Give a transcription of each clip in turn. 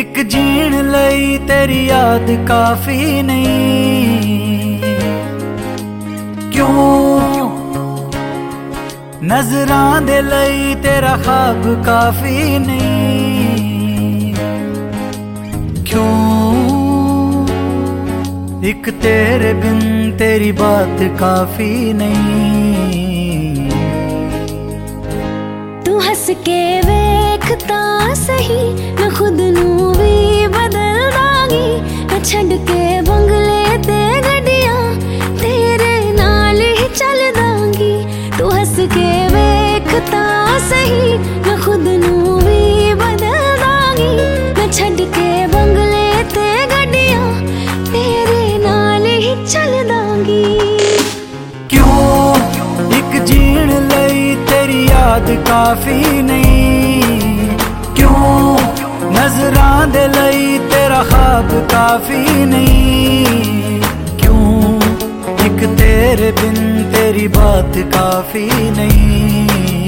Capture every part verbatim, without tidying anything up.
एक जीण लई तेरी याद काफी नहीं, क्यों नजरां दे लई तेरा ख्वाब काफी नहीं, क्यों एक तेरे बिन तेरी बात काफी नहीं। तू हंस के वेखता सही मैं खुद नू भी बदल दांगी, मैं छड़ के बंगले ते गड्डियां तेरे नाल ही चल दांगी। तू हंस के वेखता सही मैं खुद नू भी बदल दांगी, मैं छड़ के बंगले ते गड्डियां तेरे नाल ही चल दांगी। क्यों एक जीण लई तेरी याद काफी नहीं, क्यों नजरां दे लई तेरा ख्वाब काफी नहीं, क्यों एक तेरे बिन तेरी बात काफी नहीं।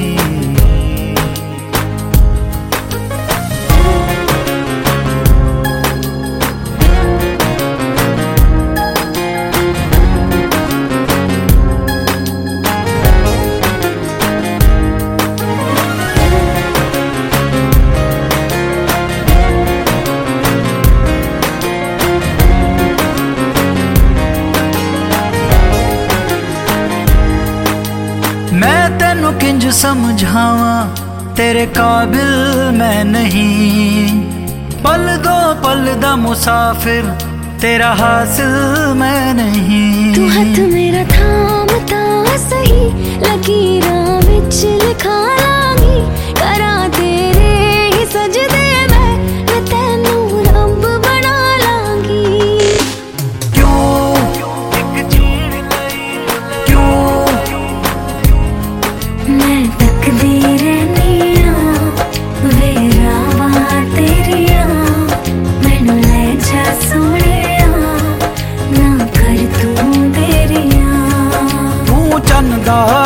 मैं तेनू किंज समझावा तेरे काबिल मैं नहीं, पल दो पल दा मुसाफिर तेरा हासिल मैं नहीं। तू हाथ मेरा थामता सही लकीरां विच लिखा लांगी, करा तेरे ही सजदे मैं मैं तेनू रब बना लांगी। क्यों एक जीण लई क्यों मैं तकदी रहनिया वे रावां तेरिया, मैनू ले जा सोहणिया ना कर तू देरिया। तू चंदा